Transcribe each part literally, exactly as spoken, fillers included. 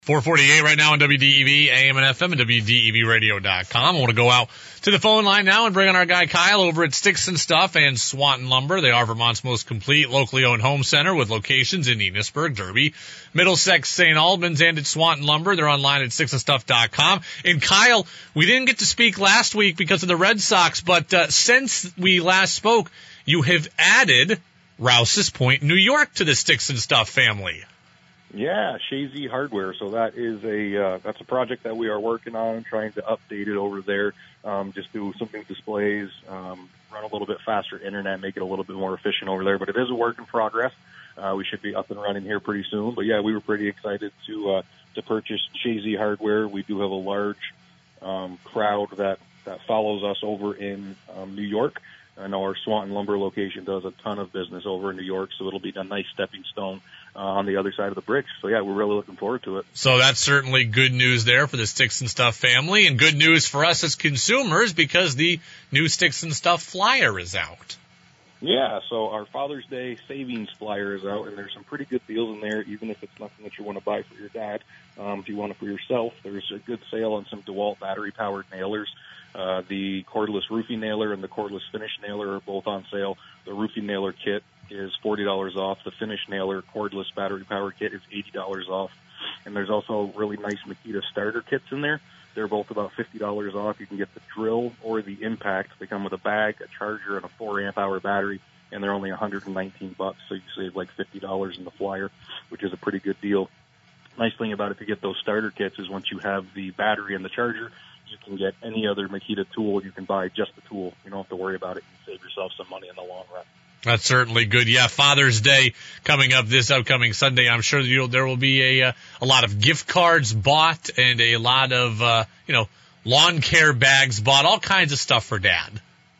four forty-eight right now on W D E V, A M and F M, and W D E V radio dot com. I want to go out to the phone line now and bring on our guy Kyle over at Sticks and Stuff and Swanton Lumber. They are Vermont's most complete locally owned home center with locations in Enosburg, Derby, Middlesex, Saint Albans, and at Swanton Lumber. They're online at sticks and stuff dot com. And Kyle, we didn't get to speak last week because of the Red Sox, but uh, since we last spoke, you have added Rouse's Point, New York to the Sticks and Stuff family. Yeah, Shazy Hardware. So that is a uh, that's a project that we are working on, trying to update it over there. Um, just do some new displays, um, run a little bit faster internet, make it a little bit more efficient over there. But it is a work in progress. Uh, we should be up and running here pretty soon. But yeah, we were pretty excited to uh, to purchase Shazy Hardware. We do have a large um, crowd that that follows us over in um, New York. I know our Swanton Lumber location does a ton of business over in New York, so it'll be a nice stepping stone uh, on the other side of the bricks. So, yeah, we're really looking forward to it. So that's certainly good news there for the Sticks and Stuff family, and good news for us as consumers because the new Sticks and Stuff flyer is out. Yeah, so our Father's Day savings flyer is out, and there's some pretty good deals in there, even if it's nothing that you want to buy for your dad. Um, if you want it for yourself, there's a good sale on some DeWalt battery-powered nailers. Uh, the cordless roofing nailer and the cordless finish nailer are both on sale. The roofing nailer kit is forty dollars off. The finish nailer cordless battery-powered kit is eighty dollars off. And there's also really nice Makita starter kits in there. They're both about fifty dollars off. You can get the drill or the impact. They come with a bag, a charger, and a four amp hour battery, and they're only one hundred nineteen bucks. So you save like fifty dollars in the flyer, which is a pretty good deal. Nice thing about it to get those starter kits is once you have the battery and the charger, you can get any other Makita tool. You can buy just the tool. You don't have to worry about it. You save yourself some money in the long run. That's certainly good. Yeah, Father's Day coming up this upcoming Sunday. I'm sure you'll, there will be a a lot of gift cards bought and a lot of uh, you know lawn care bags bought. All kinds of stuff for Dad.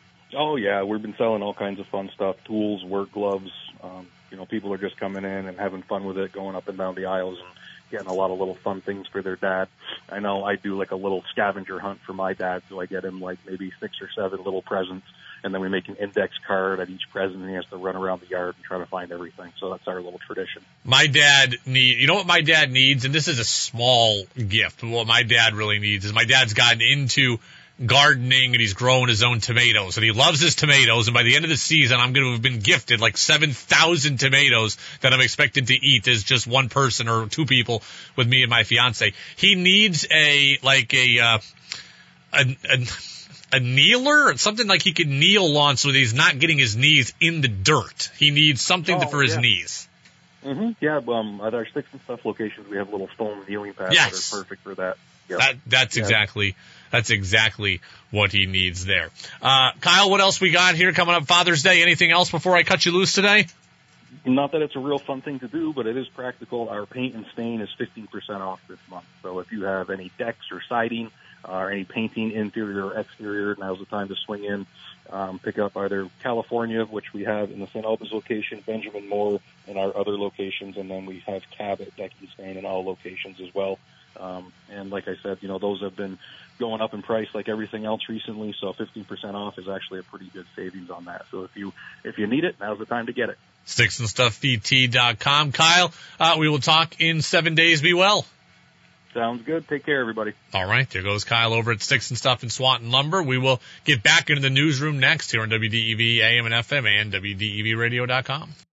Oh yeah, we've been selling all kinds of fun stuff: tools, work gloves. Um, you know, people are just coming in and having fun with it, going up and down the aisles and getting a lot of little fun things for their dad. I know I do like a little scavenger hunt for my dad, so I get him like maybe six or seven little presents, and then we make an index card at each present, and he has to run around the yard and try to find everything. So that's our little tradition. My dad need, you know what my dad needs, and this is a small gift, but what my dad really needs is my dad's gotten into gardening and he's growing his own tomatoes and he loves his tomatoes, and by the end of the season I'm going to have been gifted like seven thousand tomatoes that I'm expected to eat as just one person or two people with me and my fiance. He needs a like a uh, a, a a kneeler, something like he can kneel on so that he's not getting his knees in the dirt. He needs something oh, to, for his yeah. knees. Mm-hmm. Yeah, um, at our Sticks and Stuff locations we have little foam kneeling pads yes. that are perfect for that. Yep. That that's yeah. exactly that's exactly what he needs there. Uh, Kyle, what else we got here coming up? Father's Day. Anything else before I cut you loose today? Not that it's a real fun thing to do, but it is practical. Our paint and stain is fifteen percent off this month. So if you have any decks or siding uh, or any painting, interior or exterior, now's the time to swing in. Um, pick up either California, which we have in the Saint Albans location, Benjamin Moore in our other locations, and then we have Cabot, Deck and Stain in all locations as well. Um, and like I said, you know, those have been going up in price like everything else recently, so fifteen percent off is actually a pretty good savings on that. So if you if you need it, now's the time to get it. sticks and stuff V T dot com. Kyle, uh, we will talk in seven days. Be well. Sounds good. Take care, everybody. All right, there goes Kyle over at Sticks and Stuff and Swanton Lumber. We will get back into the newsroom next here on W D E V A M and F M and W D E V radio dot com.